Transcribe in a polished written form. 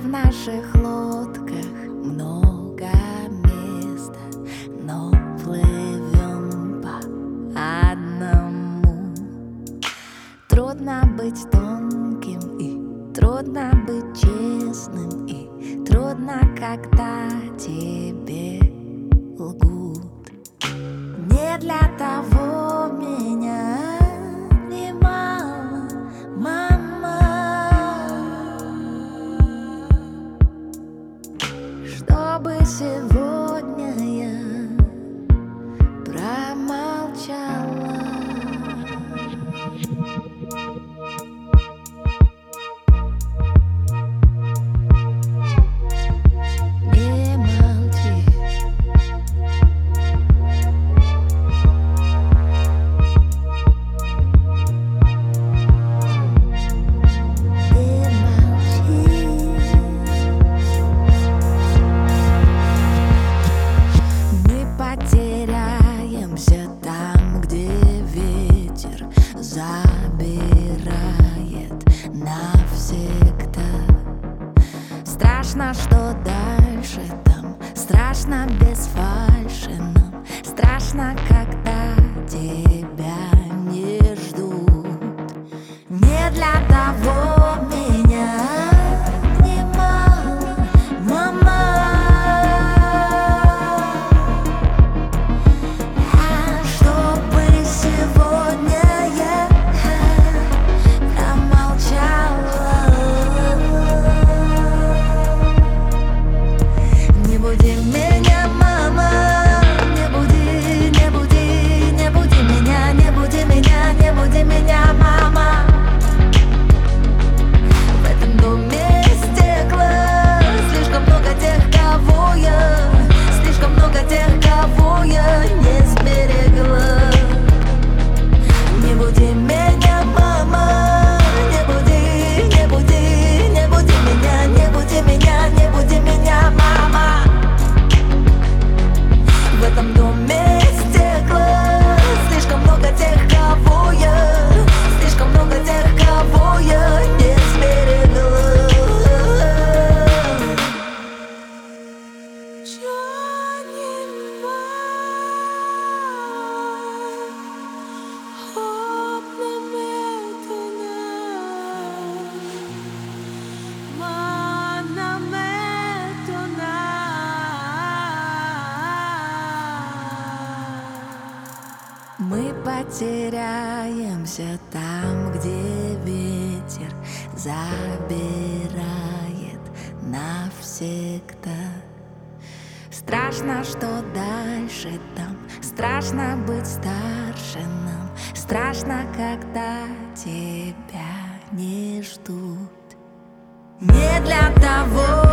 наших лодках много места, но плывем по одному. Трудно быть тонким и трудно быть честным, и трудно, когда тебе лгут. Не для того меня обнимала мама, чтобы сегодня я промолчала. Не молчи. Потеряемся там, где ветер забирает навсегда. Страшно, что дальше там, страшно без фальши нам, страшно, когда тебя не ждут. Не для того меня обнимала мама, мы потеряемся там, где ветер забирает навсегда. Страшно, что дальше там, страшно быть старше нам, страшно, когда тебя не ждут. Не для того